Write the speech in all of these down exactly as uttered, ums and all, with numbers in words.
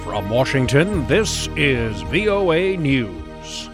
From Washington, this is V O A News.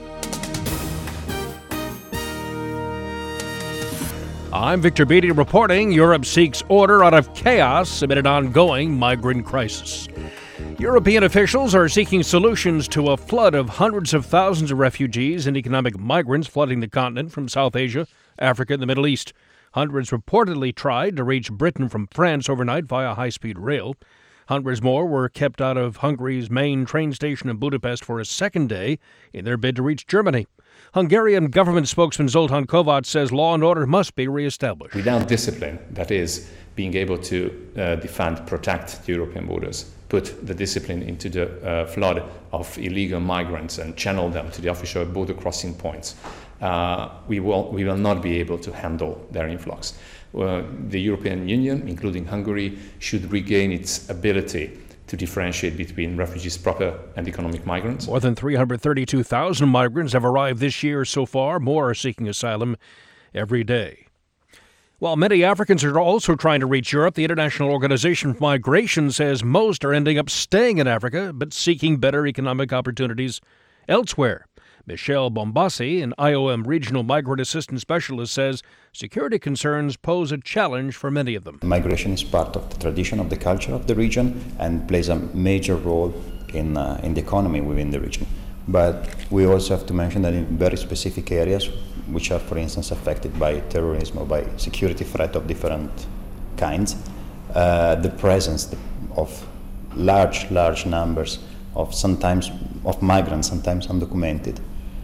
I'm Victor Beatty reporting Europe seeks order out of chaos amid an ongoing migrant crisis. European officials are seeking solutions to a flood of hundreds of thousands of refugees and economic migrants flooding the continent from South Asia, Africa, and the Middle East. Hundreds reportedly tried to reach Britain from France overnight via high-speed rail. Hundreds more were kept out of Hungary's main train station in Budapest for a second day in their bid to reach Germany. Hungarian government spokesman Zoltán Kovács says law and order must be reestablished. Without discipline, that is, being able to uh, defend, protect the European borders, put the discipline into the uh, flood of illegal migrants and channel them to the official border crossing points, uh, we will we will not be able to handle their influx. Uh, the European Union, including Hungary, should regain its ability to differentiate between refugees proper and economic migrants. More than three hundred thirty-two thousand migrants have arrived this year so far. More are seeking asylum every day. While many Africans are also trying to reach Europe, the International Organization for Migration says most are ending up staying in Africa but seeking better economic opportunities elsewhere. Michelle Bombassi, an I O M Regional Migrant Assistance Specialist, says security concerns pose a challenge for many of them. Migration is part of the tradition of the culture of the region and plays a major role in, uh, in the economy within the region. But we also have to mention that in very specific areas, which are, for instance, affected by terrorism or by security threat of different kinds, uh, the presence of large, large numbers of sometimes of migrants, sometimes undocumented,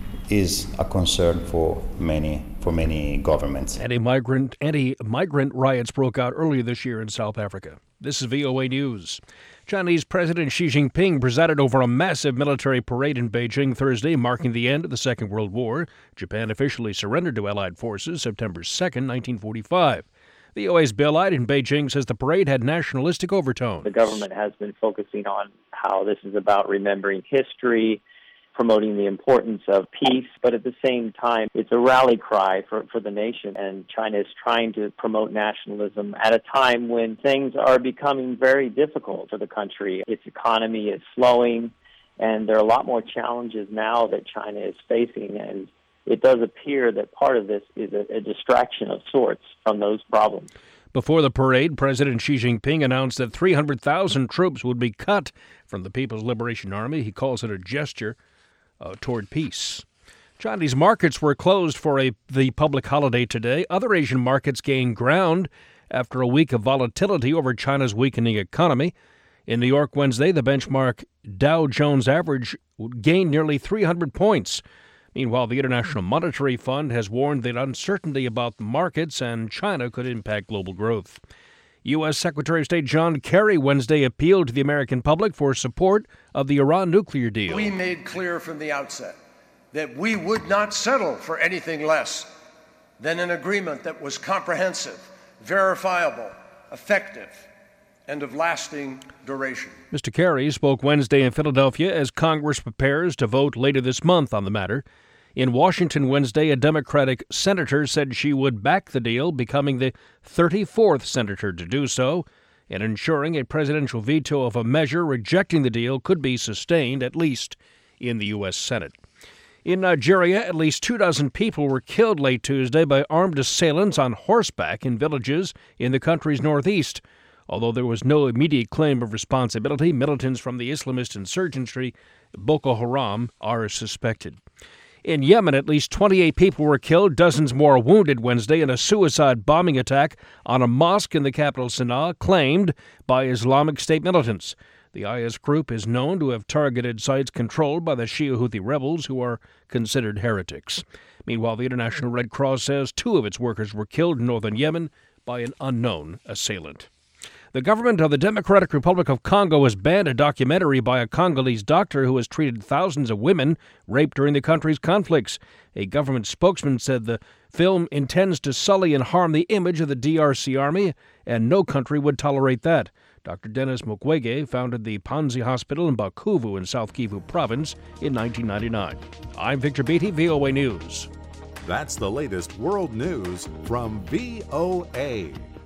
is a concern for many for many governments. Anti-migrant anti-migrant riots broke out earlier this year in South Africa. This is V O A News. Chinese President Xi Jinping presided over a massive military parade in Beijing Thursday, marking the end of the Second World War. Japan officially surrendered to Allied forces September second, nineteen forty-five. V O A's Bill Ide in Beijing says the parade had nationalistic overtones. The government has been focusing on how this is about remembering history, promoting the importance of peace, but at the same time, it's a rally cry for, for the nation, and China is trying to promote nationalism at a time when things are becoming very difficult for the country. Its economy is slowing, and there are a lot more challenges now that China is facing, and it does appear that part of this is a, a distraction of sorts from those problems. Before the parade, President Xi Jinping announced that three hundred thousand troops would be cut from the People's Liberation Army. He calls it a gesture uh, toward peace. Chinese markets were closed for a the public holiday today. Other Asian markets gained ground after a week of volatility over China's weakening economy. In New York Wednesday, the benchmark Dow Jones average gained nearly three hundred points. Meanwhile, the International Monetary Fund has warned that uncertainty about the markets and China could impact global growth. U S. Secretary of State John Kerry Wednesday appealed to the American public for support of the Iran nuclear deal. We made clear from the outset that we would not settle for anything less than an agreement that was comprehensive, verifiable, effective, and of lasting duration. Mister Kerry spoke Wednesday in Philadelphia as Congress prepares to vote later this month on the matter. In Washington Wednesday, a Democratic senator said she would back the deal, becoming the thirty-fourth senator to do so, and ensuring a presidential veto of a measure rejecting the deal could be sustained, at least in the U S. Senate. In Nigeria, at least two dozen people were killed late Tuesday by armed assailants on horseback in villages in the country's northeast. Although there was no immediate claim of responsibility, militants from the Islamist insurgency Boko Haram are suspected. In Yemen, at least twenty-eight people were killed, dozens more wounded Wednesday in a suicide bombing attack on a mosque in the capital Sana'a, claimed by Islamic State militants. The I S group is known to have targeted sites controlled by the Shia Houthi rebels, who are considered heretics. Meanwhile, the International Red Cross says two of its workers were killed in northern Yemen by an unknown assailant. The government of the Democratic Republic of Congo has banned a documentary by a Congolese doctor who has treated thousands of women raped during the country's conflicts. A government spokesman said the film intends to sully and harm the image of the D R C Army, and no country would tolerate that. Doctor Denis Mukwege founded the Panzi Hospital in Bukavu in South Kivu Province in nineteen ninety-nine. I'm Victor Beatty, V O A News. That's the latest world news from V O A.